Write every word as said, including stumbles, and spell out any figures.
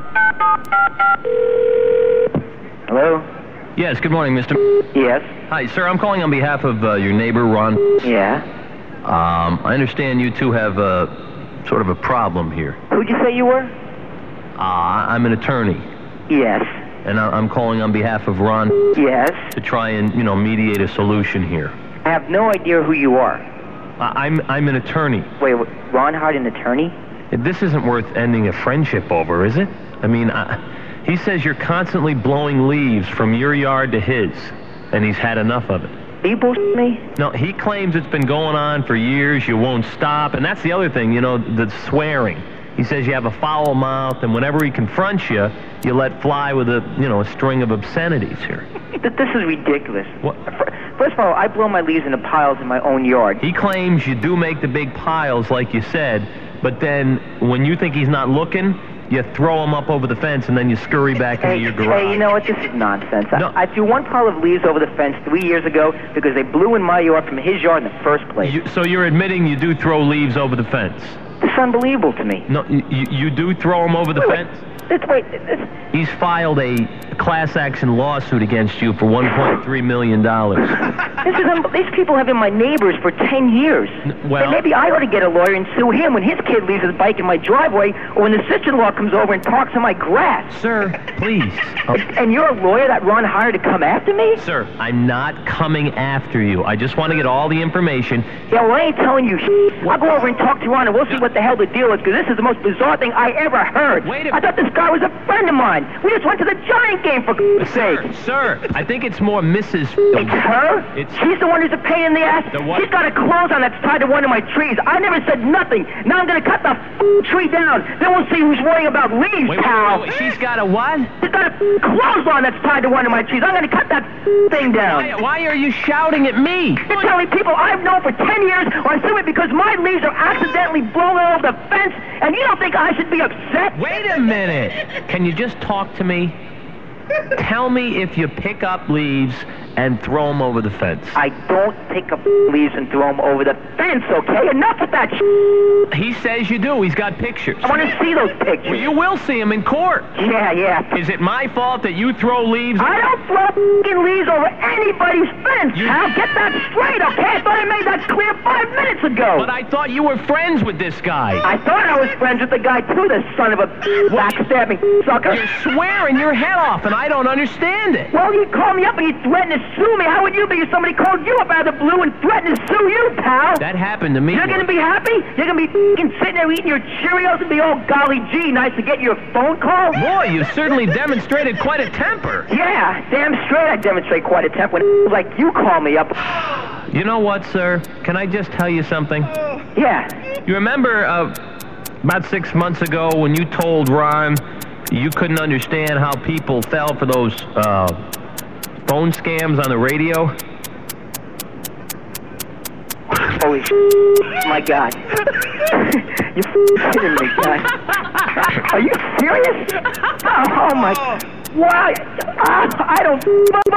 Hello? Yes, good morning, Mister Yes. Hi, sir, I'm calling on behalf of uh, your neighbor, Ron. Yeah. Um, I understand you two have uh, sort of a problem here. Who'd you say you were? Uh, I'm an attorney, Yes. and I- I'm calling on behalf of Ron Yes. to try and, you know, mediate a solution here. I have no idea who you are. I- I'm I'm an attorney. Wait, wait, Ron Hart, an attorney? This isn't worth ending a friendship over, is it? I mean, I, he says you're constantly blowing leaves from your yard to his, and he's had enough of it. Are you bullshitting me? No, he claims it's been going on for years, you won't stop, and that's the other thing, you know, the swearing. He says you have a foul mouth, and whenever he confronts you, you let fly with a, you know, a string of obscenities here. Th- This is ridiculous. What? Fir- First of all, I blow my leaves into piles in my own yard. He claims you do make the big piles, like you said, but then when you think he's not looking, you throw him up over the fence, and then you scurry back Hey, into your garage. hey, you know what? This is nonsense. I- No. I threw one pile of leaves over the fence three years ago because they blew in my yard from his yard in the first place. You, so you're admitting you do throw leaves over the fence? It's unbelievable to me. No, you, you you do throw them over the Wait, wait. fence? This, wait, this, He's filed a class action lawsuit against you for one point three million dollars. this is un- these people have been my neighbors for ten years. well- Then maybe I ought to get a lawyer and sue him when his kid leaves his bike in my driveway or when the sister-in-law comes over and parks in my grass. Sir, please. Oh, And you're a lawyer that Ron hired to come after me? sir, I'm not coming after you. I just want to get all the information. Yeah, well, I ain't telling you shit. I'll go over and talk to Ron and we'll see what the hell the deal is, because this is the most bizarre thing I ever heard. Wait a- I thought this guy was a friend of mine. We just went to the Giant game, for God's sake. Sir, sir, I think it's more Missus It's her? It's- She's the one who's a pain in the ass? The what? She's got a clothes on that's tied to one of my trees. I never said nothing. Now I'm going to cut the f- tree down. Then we'll see who's worrying about leaves, Wait, wait, pal. wait, wait. She's got a what? She's got a f- clothes on that's tied to one of my trees. I'm going to cut that f- thing down. Why, why are you shouting at me? You're telling people I've known for ten years are assuming because my leaves are accidentally blown over the fence, and you don't think I should be upset? Wait a minute. Can you just talk to me? Tell me if you pick up leaves and throw them over the fence. I don't pick up leaves and throw them over the fence, okay? Enough with that sh**. He says you do. He's got pictures. I want to see those pictures. Well, you will see them in court. Yeah, yeah. Is it my fault that you throw leaves? I don't throw f***ing leaves over anybody's fence, You- pal. Get that straight, okay? I thought I made that clear five minutes ago. But I thought you were friends with this guy. I thought I was friends with the guy, too, the son of a backstabbing sucker. You're swearing your head off, and I don't understand it. Well, you called me up and you threatened to sue me. How would you be if somebody called you up out of the blue and threatened to sue you, pal? That happened to me. You're gonna be happy? You're gonna be f***ing sitting there eating your Cheerios and be all golly gee nice to get your phone call? Boy, you certainly demonstrated quite a temper. Yeah, damn straight I demonstrate quite a temper when like you call me up. You know what, sir? Can I just tell you something? Yeah. You remember uh, about six months ago when you told Ron you couldn't understand how people fell for those uh, phone scams on the radio? Holy sh**, my God. You're f***ing kidding me, guy. Are you serious? Oh, oh my... Why? I, I don't...